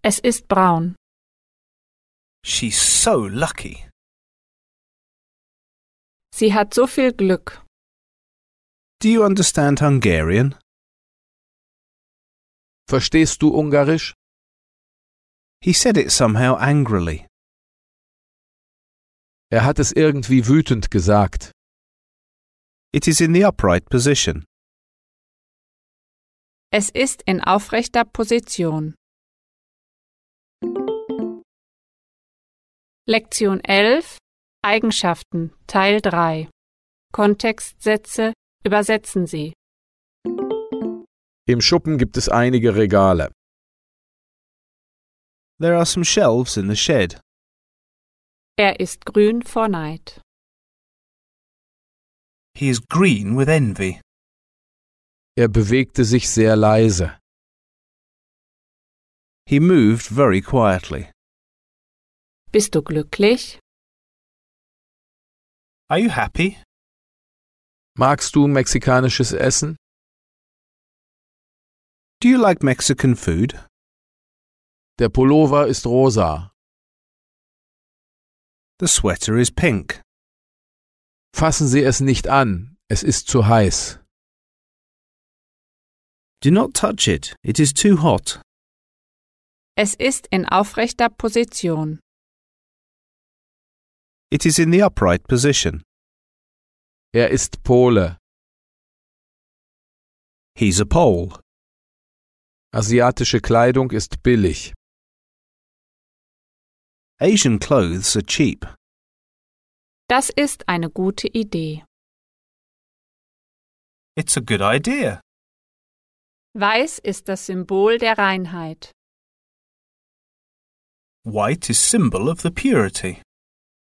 Es ist braun. She's so lucky. Sie hat so viel Glück. Do you understand Hungarian? Verstehst du Ungarisch? He said it somehow angrily. Er hat es irgendwie wütend gesagt. It is in the upright position. Es ist in aufrechter Position. Lektion 11 Eigenschaften Teil 3 Kontextsätze übersetzen Sie. Im Schuppen gibt es einige Regale. There are some shelves in the shed. Er ist grün vor Neid. He is green with envy. Er bewegte sich sehr leise. He moved very quietly. Bist du glücklich? Are you happy? Magst du mexikanisches Essen? Do you like Mexican food? Der Pullover ist rosa. The sweater is pink. Fassen Sie es nicht an, es ist zu heiß. Do not touch it, it is too hot. Es ist in aufrechter Position. It is in the upright position. Er ist Pole. He's a Pole. Asiatische Kleidung ist billig. Asian clothes are cheap. Das ist eine gute Idee. It's a good idea. Weiß ist das Symbol der Reinheit. White is symbol of the purity.